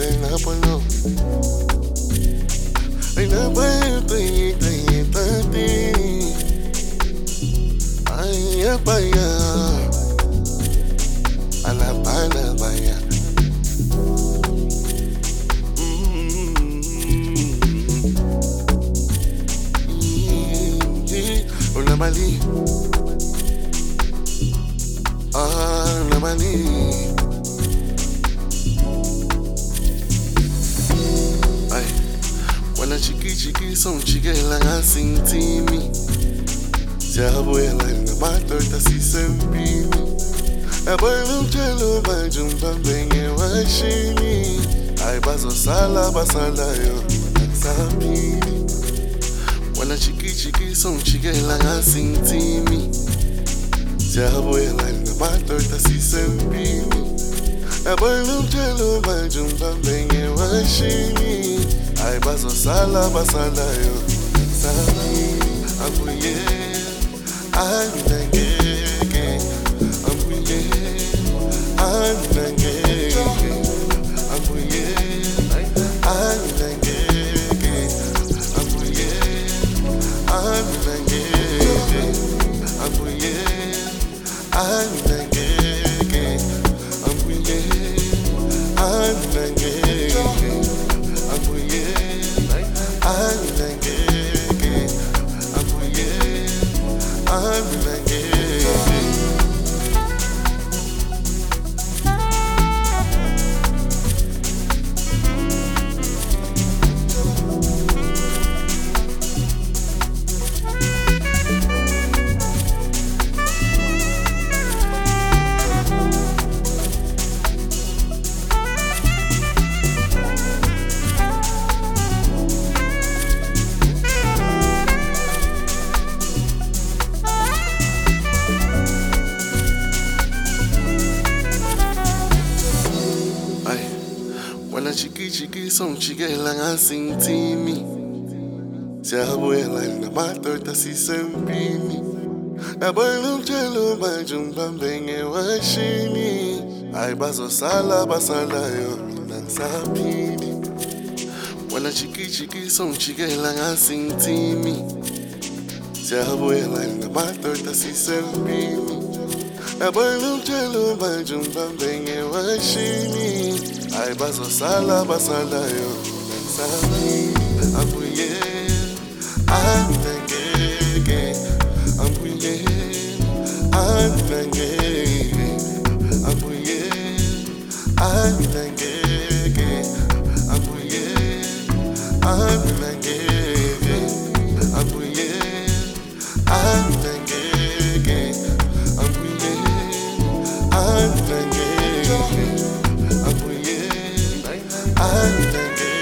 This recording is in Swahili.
napolo. Ay nabayo tayo tati. Ay apaya. Alapana baya. Una mali. Una mali. Wana chiki son chigela ngasing timi. Jabuela na matorta si sempimi. Abuelo chelo bajumba benye washini. Ay bazo sala basala yo nagsapini. Wana chiki son chigela ngasing timi. Jabuela na matorta si sempimi. Abuelo chelo bajumba benye washini. Ay bazo sala basala yo nagsapini. Abuye anangeke. Abuye anangeke. Abuye anangeke. Abuye anangeke. Abuye anangeke. Abuye anangeke. Abuye anangeke. Abuye anangeke. Wana chiki son chigela ngasing timi. Jabuela na matorta si sempimi. Abuelo chelo bajumba benye washini. Ay bazo sala basala yo nagsapini. Wana chiki son chigela ngasing timi. Jabuela na matorta si sempimi. Abuelo chelo bajumba benye washini. Ay bazo sala basala yo nagsapini. Abuye anangeke. Abuye anangeke. Abuye anangeke. Abuye anangeke. Abuye anangeke. Abuye anangeke. Abuye anangeke.